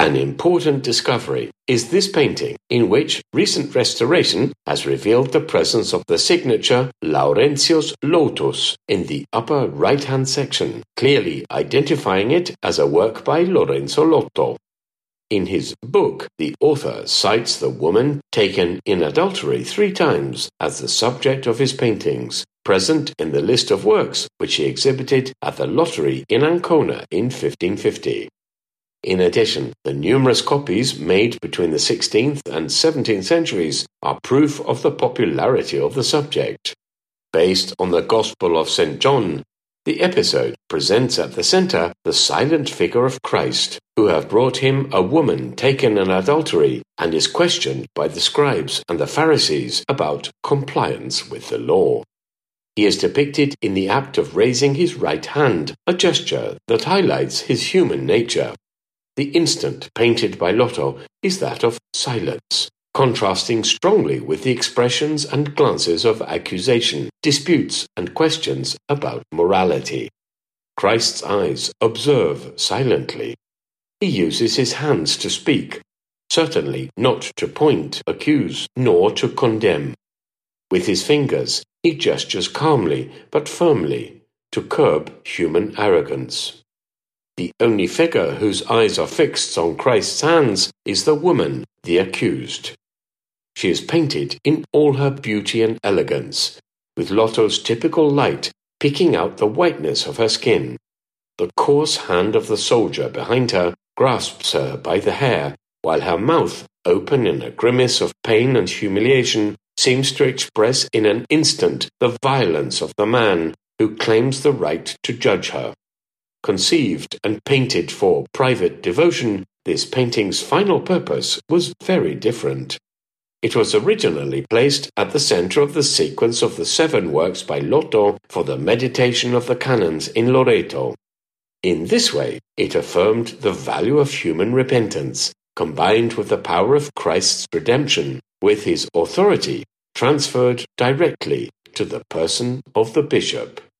An important discovery is this painting, in which recent restoration has revealed the presence of the signature Laurentius Lotus in the upper right-hand section, clearly identifying it as a work by Lorenzo Lotto. In his book, the author cites the woman taken in adultery 3 times as the subject of his paintings, present in the list of works which he exhibited at the Lottery in Ancona in 1550. In addition, the numerous copies made between the 16th and 17th centuries are proof of the popularity of the subject. Based on the Gospel of St. John, the episode presents at the center the silent figure of Christ, who have brought him a woman taken in adultery and is questioned by the scribes and the Pharisees about compliance with the law. He is depicted in the act of raising his right hand, a gesture that highlights his human nature. The instant painted by Lotto is that of silence, contrasting strongly with the expressions and glances of accusation, disputes, and questions about morality. Christ's eyes observe silently. He uses his hands to speak, certainly not to point, accuse, nor to condemn. With his fingers, he gestures calmly but firmly to curb human arrogance. The only figure whose eyes are fixed on Christ's hands is the woman, the accused. She is painted in all her beauty and elegance, with Lotto's typical light picking out the whiteness of her skin. The coarse hand of the soldier behind her grasps her by the hair, while her mouth, open in a grimace of pain and humiliation, seems to express in an instant the violence of the man who claims the right to judge her. Conceived and painted for private devotion, this painting's final purpose was very different. It was originally placed at the center of the sequence of the 7 works by Lotto for the meditation of the canons in Loreto. In this way, it affirmed the value of human repentance, combined with the power of Christ's redemption, with his authority transferred directly to the person of the bishop.